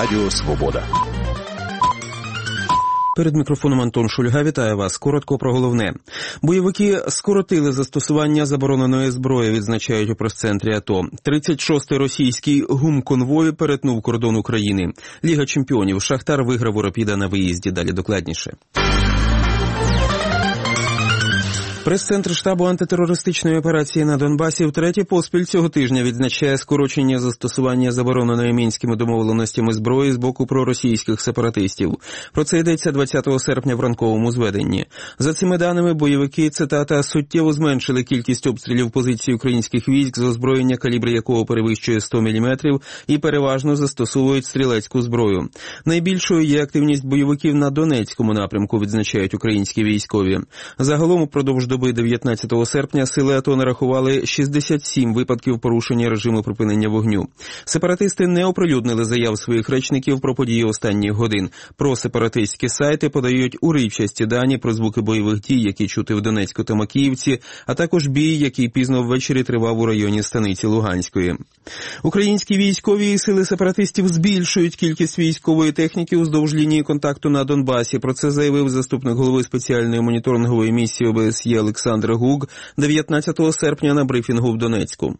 Радіо Свобода. Перед мікрофоном Антон Шульга. Вітаю вас. Коротко про головне. Бойовики скоротили застосування забороненої зброї, відзначають у прес-центрі АТО. 36-й російський гумконвой перетнув кордон України. Ліга чемпіонів. Шахтар виграв у Рапіда на виїзді. Далі докладніше. Прес-центр штабу антитерористичної операції на Донбасі втретє поспіль цього тижня відзначає скорочення застосування забороненої мінськими домовленостями зброї з боку проросійських сепаратистів. Про це йдеться 20 серпня в ранковому зведенні. За цими даними, бойовики, цитата, суттєво зменшили кількість обстрілів позицій українських військ, з озброєння, калібр якого перевищує 100 мм, і переважно застосовують стрілецьку зброю. Найбільшою є активність бойовиків на Донецькому напрямку, відзначають українські військові. Загалом упродовж доби 19 серпня сили АТО нарахували 67 випадків порушення режиму припинення вогню. Сепаратисти не оприлюднили заяв своїх речників про події останніх годин. Просепаратистські сайти подають уривчасті дані про звуки бойових дій, які чути в Донецьку та Макіївці, а також бій, який пізно ввечері тривав у районі станиці Луганської. Українські військові і сили сепаратистів збільшують кількість військової техніки уздовж лінії контакту на Донбасі. Про це заявив заступник голови спеціальної моніторингової місії ОБСЄ Олександр Гук 19 серпня на брифінгу в Донецьку.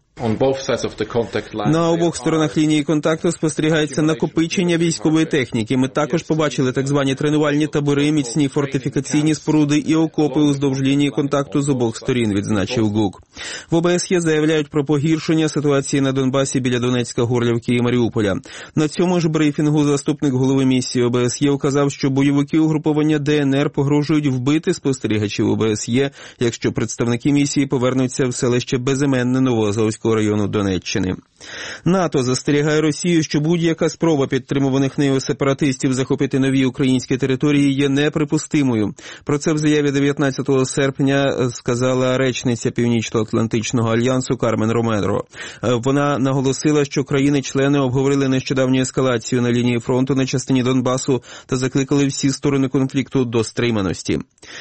На обох сторонах лінії контакту спостерігається накопичення військової техніки. Ми також побачили так звані тренувальні табори, міцні фортифікаційні споруди і окопи уздовж лінії контакту з обох сторін, відзначив Гук. В ОБСЄ заявляють про погіршення ситуації на Донбасі біля Донецька, Горлівки і Маріуполя. На цьому ж брифінгу заступник голови місії ОБСЄ вказав, що бойовики угруповання ДНР погрожують вбити спостерігачів ОБСЄ, якщо представники місії повернуться в селище Безіменне Новоазовського району Донеччини. НАТО застерігає Росію, що будь-яка спроба підтримуваних нею сепаратистів захопити нові українські території є неприпустимою. Про це в заяві 19 серпня сказала речниця Північно-Атлантичного альянсу Кармен Ромеро. Вона наголосила, що країни-члени обговорили нещодавню ескалацію на лінії фронту на частині Донбасу та закликали всі сторони конфлікту до стриманості.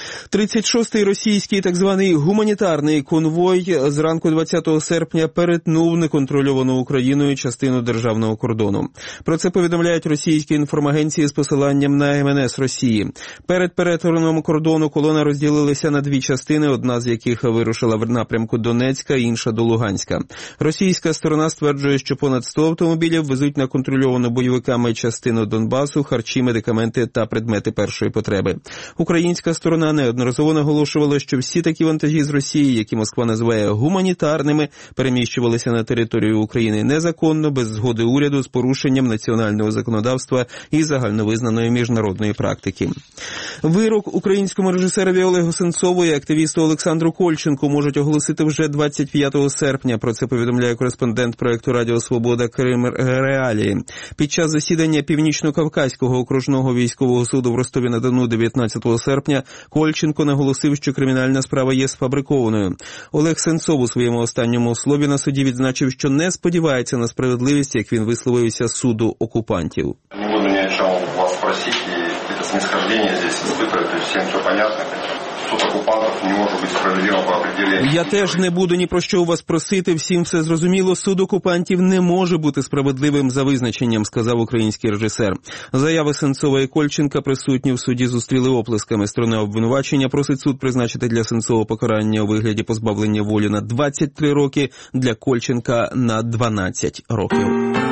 36-й російський так званий гуманітарний конвой зранку 20 серпня перетнув неконтрольовану Україною частину державного кордону. Про це повідомляють російські інформагенції з посиланням на МНС Росії. Перед перетином кордону колона розділилася на дві частини, одна з яких вирушила в напрямку Донецька, інша до Луганська. Російська сторона стверджує, що понад 100 автомобілів везуть на контрольовану бойовиками частину Донбасу, харчі, медикаменти та предмети першої потреби. Українська сторона неодноразово наголошувала, що всі такі вантажі з Росії, які Москва називає гуманітарними, переміщувалися на територію України незаконно, без згоди уряду, з порушенням національного законодавства і загальновизнаної міжнародної практики. Вирок українському режисерові Олегу Сенцову і активісту Олександру Кольченку можуть оголосити вже 25 серпня. Про це повідомляє кореспондент проєкту Радіо Свобода Крим Реалії. Під час засідання Північно-Кавказького окружного військового суду в Ростові-на-Дону 19 серпня Кольченко наголосив, що кримінальна справа є сфабрикованою. Олег Сенцов у своєму останньому слові на суді відзначив, що не сподівається на справедливість, як він висловився, суду окупантів. Не буду ні о чому вас просити, і якісь снисхождення здесь испытывать, то есть всім все понятно. Суд окупантів не може бути справедливим по определенню. Я теж не буду ні про що у вас просити, всім все зрозуміло, суд окупантів не може бути справедливим за визначенням, сказав український режисер. Заяви Сенцова і Кольченка присутні в суді зустріли оплесками. Сторона обвинувачення просить суд призначити для Сенцова покарання у вигляді позбавлення волі на 23 роки, для Кольченка на 12 років.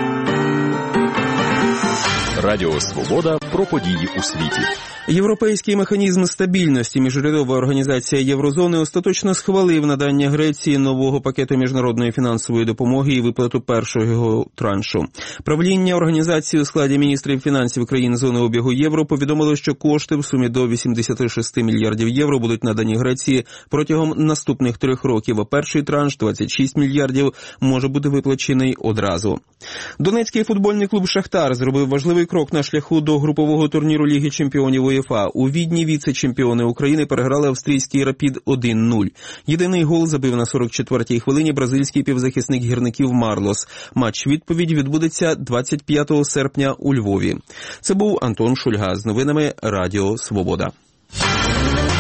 Радіо Свобода про події у світі. Європейський механізм стабільності, міжурядова організація Єврозони, остаточно схвалив надання Греції нового пакету міжнародної фінансової допомоги і виплату першого його траншу. Правління організації у складі міністрів фінансів країн зони обігу євро повідомило, що кошти в сумі до 86 мільярдів євро будуть надані Греції протягом наступних 3 років, а перший транш, 26 мільярдів, може бути виплачений одразу. Донецький футбольний клуб «Шахтар» зробив важливий крок на шляху до групового турніру Ліги чемпіонів УЄФА. У Відні віце-чемпіони України переграли австрійський «Рапід» 1-0. Єдиний гол забив на 44-й хвилині бразильський півзахисник гірників Марлос. Матч-відповідь відбудеться 25 серпня у Львові. Це був Антон Шульга з новинами Радіо Свобода.